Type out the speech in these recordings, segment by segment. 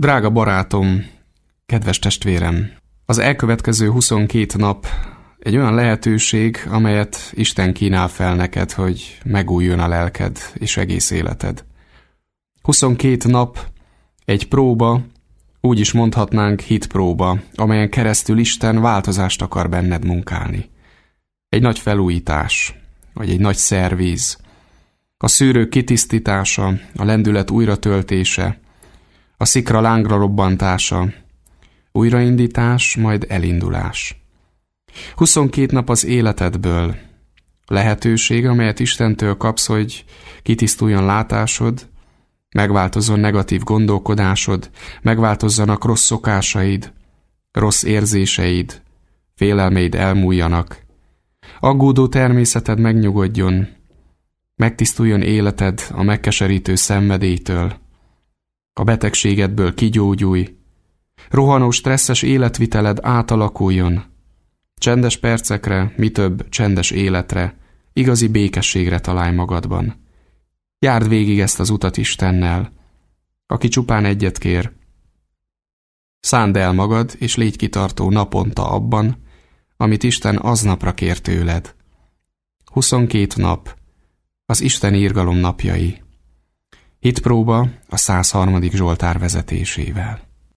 Drága barátom, kedves testvérem, az elkövetkező 22 nap egy olyan lehetőség, amelyet Isten kínál fel neked, hogy megújuljon a lelked és egész életed. 22 nap egy próba, úgy is mondhatnánk hitpróba, amelyen keresztül Isten változást akar benned munkálni. Egy nagy felújítás, vagy egy nagy szervíz, a szűrők kitisztítása, a lendület újratöltése, a szikra lángra robbantása, újraindítás, majd elindulás. 22 nap az életedből, lehetőség, amelyet Istentől kapsz, hogy kitisztuljon látásod, megváltozzon negatív gondolkodásod, megváltozzanak rossz szokásaid, rossz érzéseid, félelmeid elmúljanak, aggódó természeted megnyugodjon, megtisztuljon életed a megkeserítő szenvedélytől, a betegségedből kigyógyulj, rohanó stresszes életviteled átalakuljon, csendes percekre, mi több csendes életre, igazi békességre találj magadban. Járd végig ezt az utat Istennel, aki csupán egyet kér. Szánd el magad, és légy kitartó naponta abban, amit Isten aznapra kér tőled. 22 nap, az Isteni irgalom napjai. Hitpróba a 103. Zsoltár vezetésével.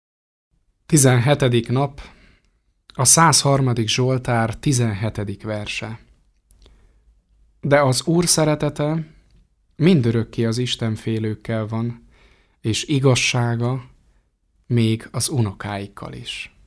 17. nap, a 103. Zsoltár 17. verse. De az Úr szeretete mindörökké az istenfélőkkel van, és igazsága még az unokáikkal is.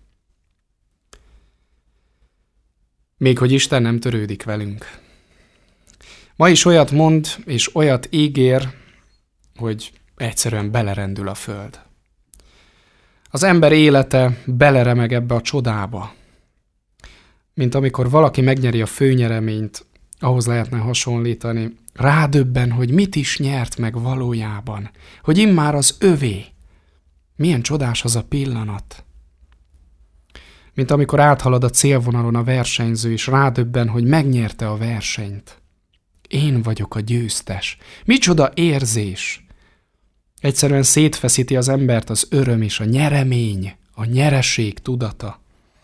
Még hogy Isten nem törődik velünk. Ma is olyat mond, és olyat ígér, hogy egyszerűen belerendül a föld. Az ember élete beleremeg ebbe a csodába. Mint amikor valaki megnyeri a főnyereményt, ahhoz lehetne hasonlítani, rádöbben, hogy mit is nyert meg valójában, hogy immár az övé. Milyen csodás az a pillanat. Mint amikor áthalad a célvonalon a versenyző, és rádöbben, hogy megnyerte a versenyt. Én vagyok a győztes. Micsoda érzés! Egyszerűen szétfeszíti az embert az öröm és a nyeremény, a nyereség tudata.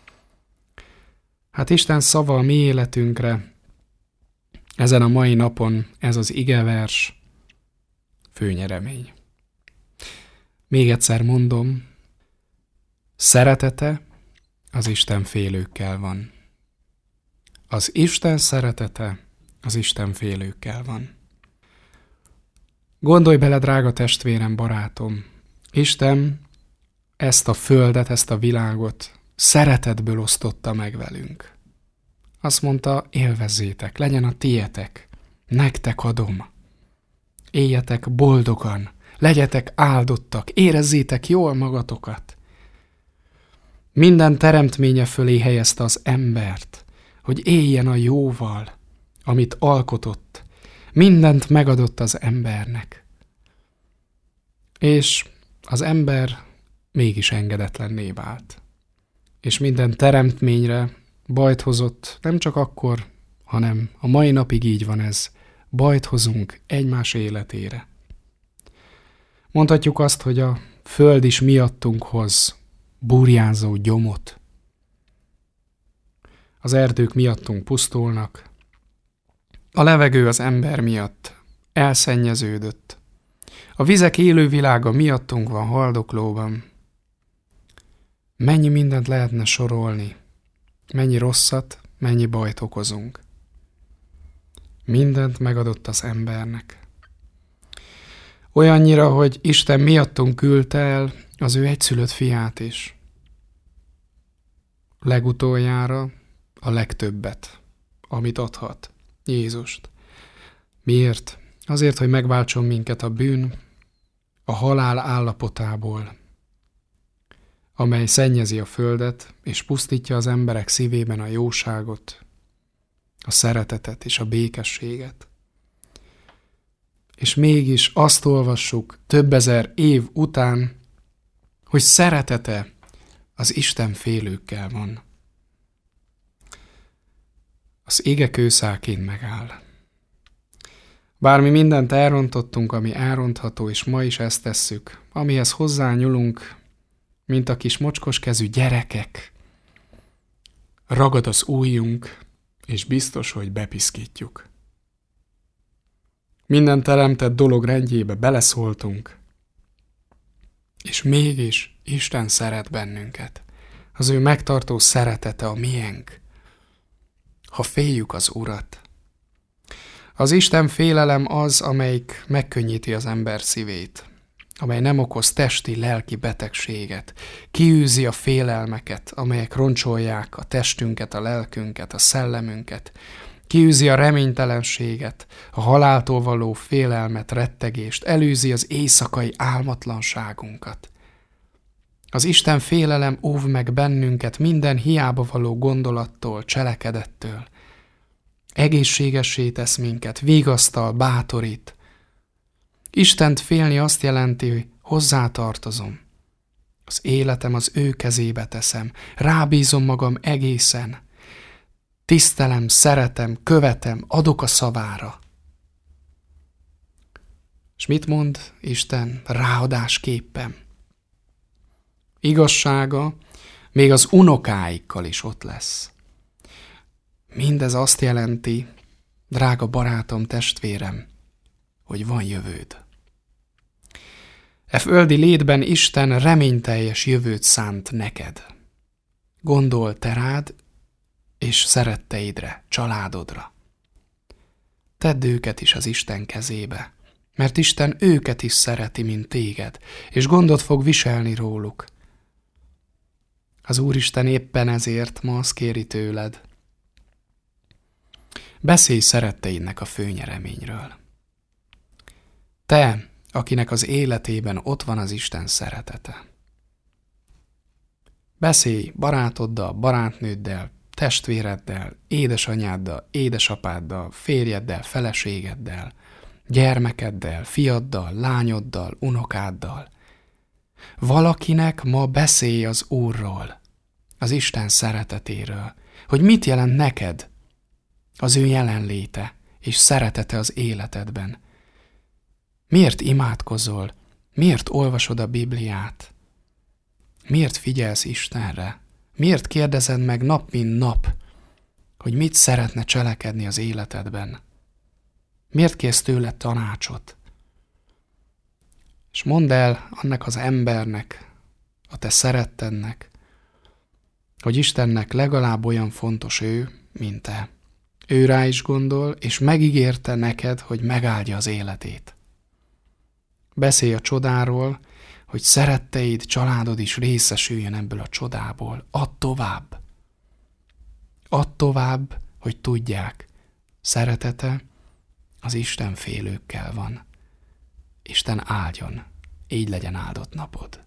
Hát Isten szava a mi életünkre, ezen a mai napon ez az igevers, főnyeremény. Még egyszer mondom, szeretete az Isten félőkkel van. Az Isten szeretete az Isten félőkkel van. Gondolj bele, drága testvérem, barátom, Isten ezt a földet, ezt a világot szeretetből osztotta meg velünk. Azt mondta, élvezzétek, legyen a tietek, nektek adom. Éljetek boldogan, legyetek áldottak, érezzétek jól magatokat. Minden teremtménye fölé helyezte az embert, hogy éljen a jóval, amit alkotott. Mindent megadott az embernek. És az ember mégis engedetlenné vált. És minden teremtményre bajt hozott, nem csak akkor, hanem a mai napig így van ez. Bajt hozunk egymás életére. Mondhatjuk azt, hogy a föld is miattunk hoz burjánzó gyomot. Az erdők miattunk pusztulnak. A levegő az ember miatt elszennyeződött. A vizek élővilága miattunk van haldoklóban. Mennyi mindent lehetne sorolni, mennyi rosszat, mennyi bajt okozunk. Mindent megadott az embernek. Olyannyira, hogy Isten miattunk küldte el az ő egyszülött fiát is. Legutoljára a legtöbbet, amit adhat, Jézust. Miért? Azért, hogy megváltson minket a bűn, a halál állapotából, amely szennyezi a földet, és pusztítja az emberek szívében a jóságot, a szeretetet és a békességet. És mégis azt olvassuk több ezer év után, hogy szeretete az Isten félőkkel van. Az ége kőszálként megáll. Bár mi mindent elrontottunk, ami elrontható, és ma is ezt tesszük, amihez hozzányúlunk, mint a kis mocskos kezű gyerekek. Ragad az ujjunk, és biztos, hogy bepiszkítjuk. Minden teremtett dolog rendjébe beleszóltunk, és mégis Isten szeret bennünket. Az ő megtartó szeretete a miénk, ha féljük az Urat. Az Isten félelem az, amelyik megkönnyíti az ember szívét, amely nem okoz testi, lelki betegséget, kiűzi a félelmeket, amelyek roncsolják a testünket, a lelkünket, a szellemünket, kiűzi a reménytelenséget, a haláltól való félelmet, rettegést, elűzi az éjszakai álmatlanságunkat. Az Isten félelem óv meg bennünket minden hiába való gondolattól, cselekedettől. Egészségessé tesz minket, vigasztal, bátorít. Istent félni azt jelenti, hogy hozzátartozom. Az életem az ő kezébe teszem, rábízom magam egészen. Tisztelem, szeretem, követem, adok a szavára. És mit mond Isten ráadásképpen? Igazsága még az unokáikkal is ott lesz. Mindez azt jelenti, drága barátom, testvérem, hogy van jövőd. E földi létben Isten reményteljes jövőt szánt neked. Gondol te rád és szeretteidre, családodra. Tedd őket is az Isten kezébe, mert Isten őket is szereti, mint téged, és gondot fog viselni róluk. Az Úristen éppen ezért ma azt kéri tőled. Beszélj szeretteidnek a főnyereményről. Te, akinek az életében ott van az Isten szeretete. Beszélj barátoddal, barátnőddel, testvéreddel, édesanyáddal, édesapáddal, férjeddel, feleségeddel, gyermekeddel, fiaddal, lányoddal, unokáddal. Valakinek ma beszélj az Úrról, az Isten szeretetéről, hogy mit jelent neked az ő jelenléte és szeretete az életedben. Miért imádkozol? Miért olvasod a Bibliát? Miért figyelsz Istenre? Miért kérdezed meg nap mint nap, hogy mit szeretne cselekedni az életedben? Miért kérsz tőle tanácsot? És mondd el annak az embernek, a te szerettednek, hogy Istennek legalább olyan fontos ő, mint te. Ő rá is gondol, és megígérte neked, hogy megáldja az életét. Beszélj a csodáról, hogy szeretteid, családod is részesüljön ebből a csodából. Add tovább. Add tovább, hogy tudják, szeretete az Isten félőkkel van. Isten áldjon, így legyen áldott napod.